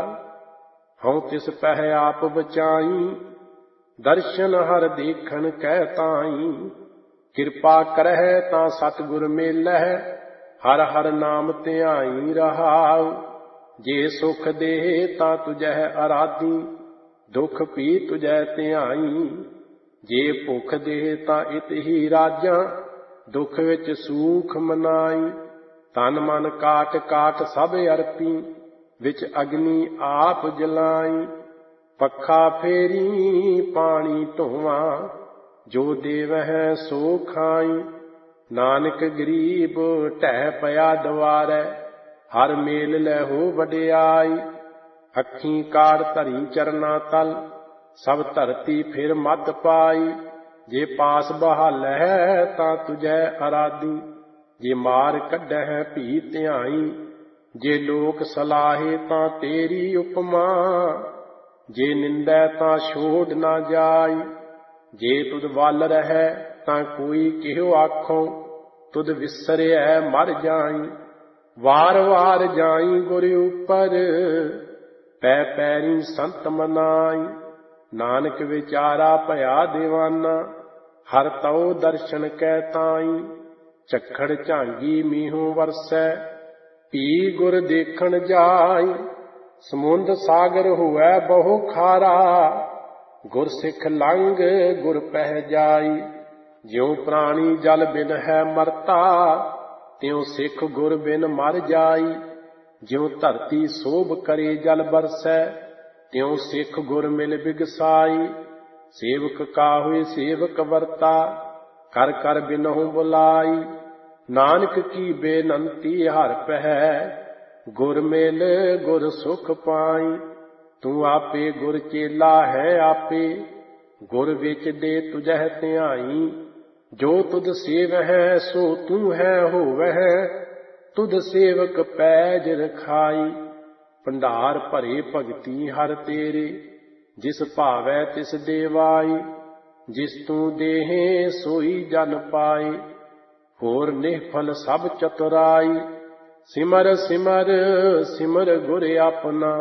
ਹਉ ਤਿਸ ਪਹਿ ਆਪ ਬਚਾਈ, ਦਰਸ਼ਨ ਹਰ ਦੇਖਣ ਕਹਿ ਤਾਈ। ਕਿਰਪਾ ਕਰਹਿ ਤਾਂ ਸਤਿਗੁਰ ਮੇਲਹਿ, ਹਰ ਹਰ ਨਾਮ ਧਿਆਈ ਰਹਾਉ। ਜੇ ਸੁਖ ਦੇ ਤਾਂ ਤੁਝੈ ਅਰਾਧੀ, ਦੁਖ ਪੀ ਤੁਝੈ ਧਿਆਈ। ਜੇ ਭੁਖ ਦੇ ਤਾਂ ਇਤ ਹੀ ਰਾਜਾਂ, ਦੁਖ ਵਿੱਚ ਸੂਖ ਮਨਾਈ। ਤਨ ਮਨ ਕਾਟ ਕਾਟ ਸਭ ਅਰਪੀ, ਵਿੱਚ ਅਗਨੀ ਆਪ ਜਲਾਈ। ਪੱਖਾ ਫੇਰੀ ਪਾਣੀ ਢੋਵਾਂ, ਜੋ ਦੇਵਹਿ ਸੋ ਖਾਈ। ਨਾਨਕ ਗਰੀਬ ਢਹਿ ਪਿਆ ਦਵਾਰੈ, ਹਰ ਮੇਲ ਲੈਹੋ ਵਡਿਆਈ। ਅੱਖੀਂ ਕਾੜ ਧਰੀ ਚਰਨਾ ਤਲ, ਸਭ ਧਰਤੀ ਫਿਰ ਮੱਧ ਪਾਈ। ਜੇ ਪਾਸ ਬਹਾਲੈ ਤਾਂ ਤੁਝੈ ਅਰਾਧੀ, ਜੇ ਮਾਰ ਕੱਢਹਿ ਭੀ ਧਿਆਈ। ਜੇ ਲੋਕ ਸਲਾਹੇ ਤਾਂ ਤੇਰੀ ਉਪਮਾ, ਜੇ ਨਿੰਦੈ ਤਾਂ ਛੋੜ ਨਾ ਜਾਈ। ਜੇ ਤੁਧ ਵੱਲ ਰਹਿ ਤਾਂ ਕੋਈ ਕਿਹੋ ਆਖੋ, ਤੁਧ ਵਿਸਰਿਐ ਮਰ ਜਾਈ। ਵਾਰ ਵਾਰ ਜਾਈ ਗੁਰ ਉਪਰ, ਪੈ ਪੈਰੀ ਸੰਤ ਮਨਾਈ। ਨਾਨਕ ਵਿਚਾਰਾ ਭਇਆ ਦੀਵਾਨਾ, ਹਰ ਤਉ ਦਰਸ਼ਨ ਕੈ ਤਾਈ। ਝੱਖੜ ਝਾਂਗੀ ਮੀਹੂ ਵਰਸੈ, ਭੀ ਗੁਰ ਦੇਖਣ ਜਾਈ। ਸਮੁੰਦ ਸਾਗਰ ਹੋਵੈ ਬਹੁ ਖਾਰਾ, ਗੁਰ ਸਿੱਖ ਲੰਘ ਗੁਰ ਪਹਿ ਜਾਈ। ਜਿਉ ਪ੍ਰਾਣੀ ਜਲ ਬਿਨ ਹੈ ਮਰਤਾ, ਤਿਉ ਸਿੱਖ ਗੁਰ ਬਿਨ ਮਰ ਜਾਈ। ਜਿਉ ਧਰਤੀ ਸੋਭ ਕਰੇ ਜਲ ਬਰਸੈ, ਤਿਉ ਸਿੱਖ ਗੁਰ ਮਿਲ ਬਿਗਸਾਈ। ਸੇਵਕ ਕਾਹੁ ਸੇਵਕ ਵਰਤਾ, ਕਰ ਕਰ ਬਿਨਹੁ ਬੁਲਾਈ। ਨਾਨਕ ਕੀ ਬੇਨੰਤੀ ਹਰ ਪਹਿ, ਗੁਰ ਮਿਲ ਗੁਰ ਸੁਖ ਪਾਈ। ਤੂੰ ਆਪੇ ਗੁਰ ਚੇਲਾ ਹੈ ਆਪੇ, ਗੁਰ ਵਿੱਚ ਦੇ ਤੁਝਹਿ ਧਿਆਈ। ਜੋ ਤੁਧ ਸੇਵਹਿ ਸੋ ਤੂੰ ਹੈ ਹੋਵਹਿ, ਤੁਧ ਸੇਵਕ ਪੈਜ ਰਖਾਈ। ਭੰਡਾਰ ਭਰੇ ਭਗਤੀ ਹਰ ਤੇਰੇ, ਜਿਸ ਭਾਵੈ ਤਿਸ ਦੇਵਾਈ। ਜਿਸ ਤੂੰ ਦੇਹੇ ਸੋਈ ਜਨ ਪਾਏ, ਹੋਰ ਨਿਹਫਲ ਸਭ ਚਤੁਰਾਈ। ਸਿਮਰ ਸਿਮਰ ਸਿਮਰ ਗੁਰ ਆਪਣਾ,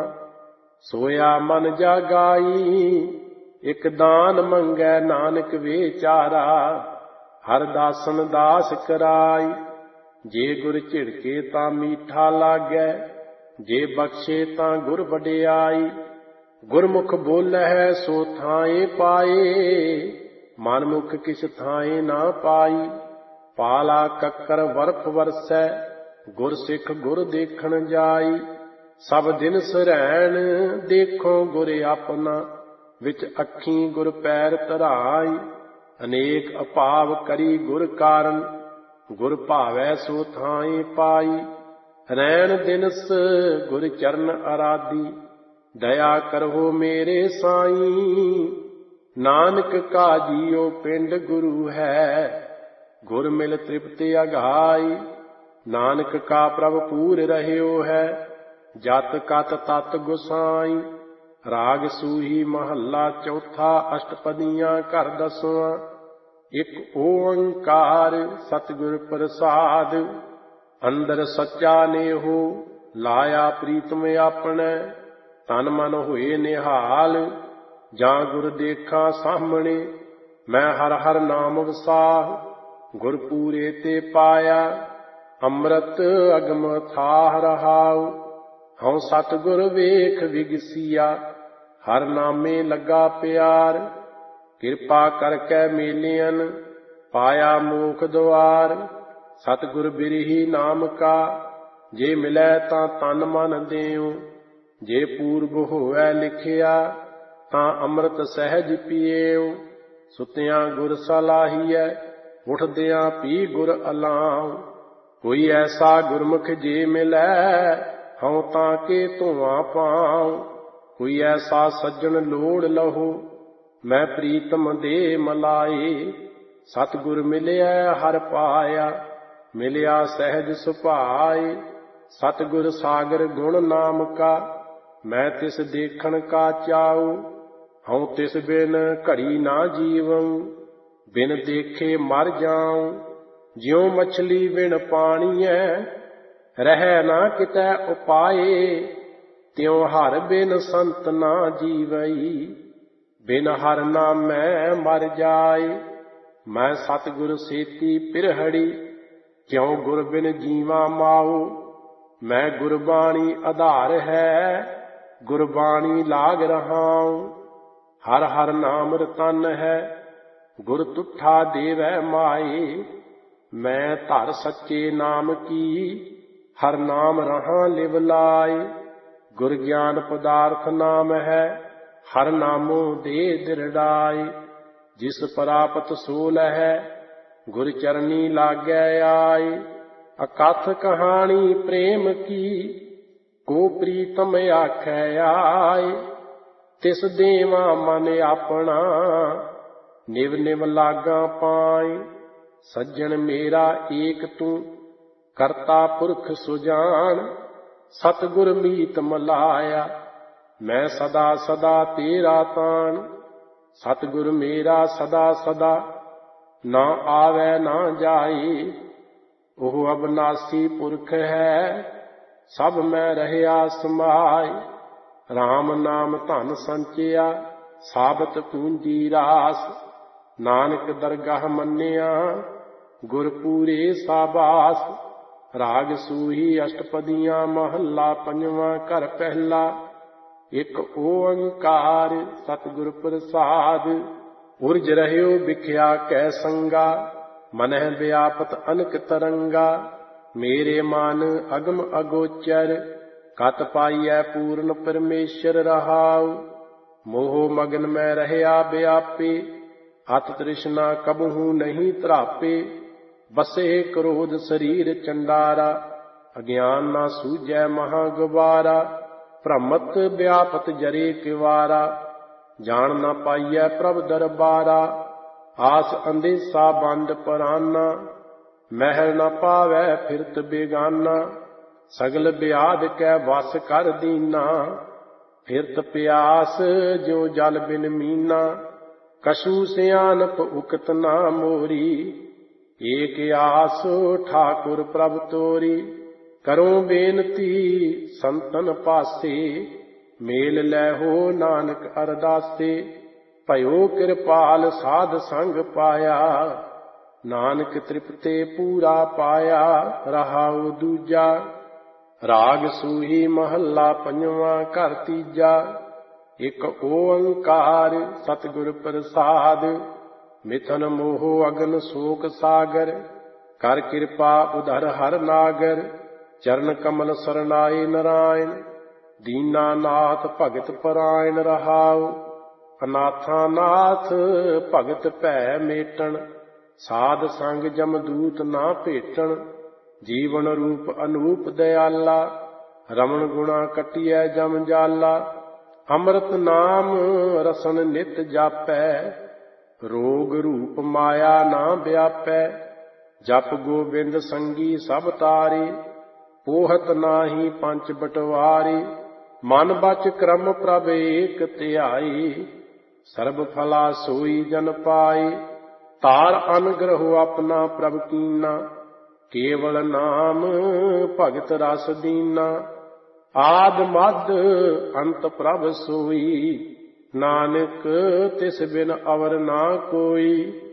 ਸੋਇਆ ਮਨ ਜਾਗਾਈ। ਇਕ ਦਾਨ ਮੰਗੈ ਨਾਨਕ ਵਿਚਾਰਾ, ਹਰ ਦਾਸਨ ਦਾਸ ਕਰਾਈ। ਜੇ ਗੁਰ ਝਿੜਕੇ ਤਾਂ ਮੀਠਾ ਲਾਗੈ, ਜੇ ਬਖਸ਼ੇ ਤਾਂ ਗੁਰ ਵਡਿਆਈ। ਗੁਰਮੁਖ ਬੋਲਹਿ ਸੋ ਥਾਏ ਪਾਏ, ਮਨਮੁਖ ਕਿਸ ਥਾਏ ਨਾ ਪਾਈ। ਪਾਲਾ ਕੱਕਰ ਵਰਖ ਵਰਸੈ, ਗੁਰ ਸਿੱਖ ਗੁਰ ਦੇਖਣ ਜਾਈ। ਸਭ ਦਿਨ ਸਰੈਣ ਦੇਖੋ ਗੁਰ ਆਪਣਾ, ਵਿੱਚ ਅੱਖੀਂ ਗੁਰ ਪੈਰ ਧਰਾਈ। ਅਨੇਕ ਅਭਾਵ ਕਰੀ ਗੁਰ ਕਾਰਨ, ਗੁਰ ਭਾਵੈ ਸੋ ਥਾਏ ਪਾਈ। ਰੈਣ ਦਿਨਸ ਗੁਰ ਚਰਨ ਅਰਾਧੀ, ਦਇਆ ਕਰੋ ਮੇਰੇ ਸਾਈਂ। ਨਾਨਕ ਕਾ ਜੀਉ ਪਿੰਡ ਗੁਰੂ ਹੈ, ਗੁਰ ਮਿਲ ਤ੍ਰਿਪਤ ਅਗਾਈ। ਨਾਨਕ ਕਾ ਪ੍ਰਭ ਪੂਰ ਰਹਿਓ ਹੈ, ਜਤ ਕਤ ਤਤ ਗੁਸਾਈ। ਰਾਗ ਸੂਹੀ ਮਹੱਲਾ ਚੌਥਾ, ਅਸ਼ਟਪਦੀਆਂ ਘਰ ਦਸਵਾਂ। ਇਕ ਓੰਕਾਰ ਸਤਿਗੁਰ ਪ੍ਰਸਾਦ, ਅੰਦਰ ਸੱਚਾ ਨੇਹੋ ਲਾਇਆ ਪ੍ਰੀਤਮ ਆਪਣੇ। ਤਨ ਮਨ ਹੋਏ ਨਿਹਾਲ, ਜਾਂ ਗੁਰ ਦੇਖਾਂ ਸਾਹਮਣੇ। ਮੈਂ ਹਰ ਹਰ ਨਾਮ ਵਸਾਹ, ਗੁਰ ਪੂਰੇ ਤੇ ਪਾਇਆ। ਅੰਮ੍ਰਿਤ ਅਗਮ ਥਾਹ ਰਹਾਉ, ਹਉ ਸਤਿਗੁਰ ਵੇਖ ਵਿਗਸੀਆ। ਹਰ ਨਾਮੇ ਲੱਗਾ ਪਿਆਰ, ਕਿਰਪਾ ਕਰਕੇ ਮੇਲਿਅਨ ਪਾਇਆ ਮੋਖ ਦੁਆਰ। ਸਤਿਗੁਰ ਬਿਰਹੀ ਨਾਮ ਕਾ, ਜੇ ਮਿਲੈ ਤਾਂ ਤਨ ਮਨ ਦੇਉ। ਜੇ ਪੂਰਬ ਹੋਵੈ ਲਿਖਿਆ, ਤਾਂ ਅੰਮ੍ਰਿਤ ਸਹਿਜ ਪੀਏਉ। ਸੁਤਿਆਂ ਗੁਰ ਸਲਾਹੀਐ, ਉਠਦਿਆਂ ਪੀ ਗੁਰ ਅਲਾਉ। ਕੋਈ ਐਸਾ ਗੁਰਮੁਖ ਜੇ ਮਿਲੈ, ਹਉ ਤਾਂ ਕੇ ਧੂਆਂ ਪਾਉ। ਕੋਈ ਐਸਾ ਸੱਜਣ ਲੋੜ ਲਹੋ, ਮੈਂ ਪ੍ਰੀਤਮ ਦੇ ਮਲਾਏ। ਸਤਿਗੁਰ ਮਿਲਿਆ ਹਰ ਪਾਇਆ, ਮਿਲਿਆ ਸਹਿਜ ਸੁਭਾਏ। ਸਤਿਗੁਰ ਸਾਗਰ ਗੁਣ ਨਾਮ ਕਾ, ਮੈਂ ਤਿਸ ਦੇਖਣ ਕਾ ਚਾਉ। ਹਉ ਤਿਸ ਬਿਨ ਘੜੀ ਨਾ ਜੀਵੰ, ਬਿਨ ਦੇਖੇ ਮਰ ਜਾਉ। ਜਿਉ ਮਛਲੀ ਬਿਨ ਪਾਣੀਐ, ਰਹਿ ਨਾ ਕਿਤੈ ਉਪਾਏ। ਤਿਉ ਹਰ ਬਿਨ ਸੰਤ ਨਾ ਜੀਵਈ, ਬਿਨ ਹਰ ਨਾਮੈ ਮਰ ਜਾਏ। ਮੈਂ ਸਤਿਗੁਰ ਸੇਤੀ ਪਿਰਹੜੀ, ਕਿਉ ਗੁਰ ਬਿਨ ਜੀਵਾਂ ਮਾਉ। ਮੈਂ ਗੁਰਬਾਣੀ ਆਧਾਰ ਹੈ, ਗੁਰਬਾਣੀ ਲਾਗ ਰਹਾਉ। ਹਰ ਹਰ ਨਾਮ ਰਤਨ ਹੈ, ਗੁਰ ਤੁਠਾ ਦੇਵੈ ਮਾਏ। ਮੈਂ ਧਰ ਸੱਚੇ ਨਾਮ ਕੀ, ਹਰ ਨਾਮ ਰਹਾ ਲਿਵ ਲਾਏ। ਗੁਰ ਗਿਆਨ ਪਦਾਰਥ ਨਾਮ ਹੈ, ਹਰ ਨਾਮੋ ਦੇ ਦਿਰੜਾਏ। ਜਿਸ ਪ੍ਰਾਪਤ ਸੋ ਲਹੈ, ਗੁਰ ਚਰਨੀ ਲਾਗੈ ਆਏ। ਅਕਥ ਕਹਾਣੀ ਪ੍ਰੇਮ ਕੀ, ਕੋ ਪ੍ਰੀਤਮ ਆਖੈ ਆਏ। ਤਿਸ ਦੇਵਾ ਮਨ ਆਪਣਾ, ਨਿਵ ਨਿਵ ਲਾਗਾ ਪਾਏ। ਸੱਜਣ ਮੇਰਾ ਏਕ ਤੂੰ, ਕਰਤਾ ਪੁਰਖ ਸੁਜਾਨ। ਸਤਿਗੁਰ ਮੀਤ ਮਲਾਇਆ, ਮੈਂ ਸਦਾ ਸਦਾ ਤੇਰਾ ਤਾਣ। ਸਤਿਗੁਰ ਮੇਰਾ ਸਦਾ ਸਦਾ, ਨਾ ਆਵੈ ਨਾ ਜਾਏ। ਉਹ ਅਬਨਾਸੀ ਪੁਰਖ ਹੈ, ਸਭ ਮੈਂ ਰਹਿਆ ਸਮਾਏ। RAM ਨਾਮ ਧਨ ਸੰਚਿਆ, ਸਾਬਤ ਪੂੰਜੀ ਰਾਸ। ਨਾਨਕ ਦਰਗਾਹ ਮੰਨਿਆ, ਗੁਰ ਪੂਰੇ ਸਾਬਾਸ। ਰਾਗ ਸੂਹੀ ਅਸ਼ਟਪਦੀਆਂ ਮਹੱਲਾ ਪੰਜਵਾਂ ਘਰ ਪਹਿਲਾ। ਇਕ ਓੰਕਾਰ ਸਤਿਗੁਰ ਪ੍ਰਸਾਦ, ਉਰਜ ਰਹਿਓ ਵਿਖਿਆ ਕੈ ਸੰਗਾ। ਮਨਹਿ ਵਿਆਪਤ ਅਨਕ ਤਰੰਗਾ, ਮੇਰੇ ਮਨ ਅਗਮ ਅਗੋਚਰ। ਕਤ ਪਾਈਐ ਪੂਰਨ ਪਰਮੇਸ਼ਰ ਰਹਾਉ। ਮੋਹ ਮਗਨ ਮੈਂ ਰਹਿਆ ਵਿਆਪੇ, ਅਤ ਤ੍ਰਿਸ਼ਨਾ ਕਬਹੂ ਨਹੀਂ ਧਰਾਪੇ। ਬਸੇ ਕ੍ਰੋਧ ਸਰੀਰ ਚੰਡਾਰਾ, ਅਗਿਆਨ ਨਾ ਸੂਝੈ ਮਹਾ ਗੁਬਾਰਾ। ਭ੍ਰਮਤ ਵਿਆਪਤ ਜਰੇ ਕਿਵਾਰਾ, ਜਾਣ ਨਾ ਪਾਈਐ ਪ੍ਰਭ ਦਰਬਾਰਾ। ਆਸ ਅੰਦੇਸਾ ਬੰਦ ਪਰਾਨਾ, ਮਹਿਲ ਨਾ ਪਾਵੈ ਫਿਰਤ ਬੇਗਾਨਾ। ਸਗਲ ਬਿਆਦ ਕੈ ਵਸ ਕਰ ਦੀਨਾ, ਫਿਰਤ ਪਿਆਸ ਜਿਉ ਜਲ ਬਿਨ ਮੀਨਾ। ਕਛੂ ਸਿਆਨਪ ਉਕਤ ਨਾ ਮੋਰੀ, ਏਕ ਆਸ ਠਾਕੁਰ ਪ੍ਰਭ ਤੋਰੀ। ਕਰੋ ਬੇਨਤੀ ਸੰਤਨ ਪਾਸੇ, ਮੇਲ ਲੈਹੋ ਨਾਨਕ ਅਰਦਾਸੇ। ਭਇਓ ਕਿਰਪਾਲ ਸਾਧ ਸੰਗ ਪਾਇਆ, ਨਾਨਕ ਤ੍ਰਿਪਤੇ ਪੂਰਾ ਪਾਇਆ। ਰਹਾਉ ਦੂਜਾ ਰਾਗ ਸੂਹੀ ਮਹੱਲਾ ਪੰਜਵਾਂ, ਘਰ ਤੀਜਾ। ਇਕ ਓੰਕਾਰ ਸਤਿਗੁਰ ਪ੍ਰਸਾਦ, ਮਿਥਨ ਮੋਹ ਅਗਨ ਸ਼ੋਕ ਸਾਗਰ। ਕਰ ਕਿਰਪਾ ਉਧਰ ਹਰ ਨਾਗਰ, ਚਰਨ ਕਮਲ ਸਰਨਾਏ ਨਰਾਇਣ। ਦੀਨਾ ਨਾਥ ਭਗਤ ਪਰਾਇਣ ਰਹਾਉ, ਅਨਾਥਾਂ ਨਾਥ ਭਗਤ ਭੈ ਮੇਟਣ। ਸਾਧ ਸੰਗ ਜਮਦੂਤ ਨਾ ਭੇਟਣ, ਜੀਵਨ ਰੂਪ ਅਨੂਪ ਦਇਆਲਾ। ਰਮਣ ਗੁਣਾ ਕਟਿਐ ਜਮ ਜਾਲਾ, ਅੰਮ੍ਰਿਤ ਨਾਮ ਰਸਨ ਨਿਤ ਜਾਪੈ। ਰੋਗ ਰੂਪ ਮਾਇਆ ਨਾ ਵਿਆਪੈ, ਜਪ ਗੋਬਿੰਦ ਸੰਗੀ ਸਭ ਤਾਰੇ। ਪੋਹਤ ਨਾਹੀ ਪੰਚ ਬਟਵਾਰੇ, ਮਨ ਬਚ ਕਰਮ ਪ੍ਰਭ ਏਕ ਧਿਆਈ। ਸਰਬ ਫਲਾ ਸੋਈ ਜਨ ਪਾਏ, ਤਾਰ ਅਨਗ੍ਰਹੁ ਆਪਣਾ ਪ੍ਰਭ ਕੀਨਾ। ਕੇਵਲ ਨਾਮ ਭਗਤ ਰਸ ਦੀਨਾ, ਆਦ ਮਦ ਅੰਤ ਪ੍ਰਭ ਸੋਈ। ਨਾਨਕ ਤਿਸ ਬਿਨ ਅਵਰ ਨਾ ਕੋਈ।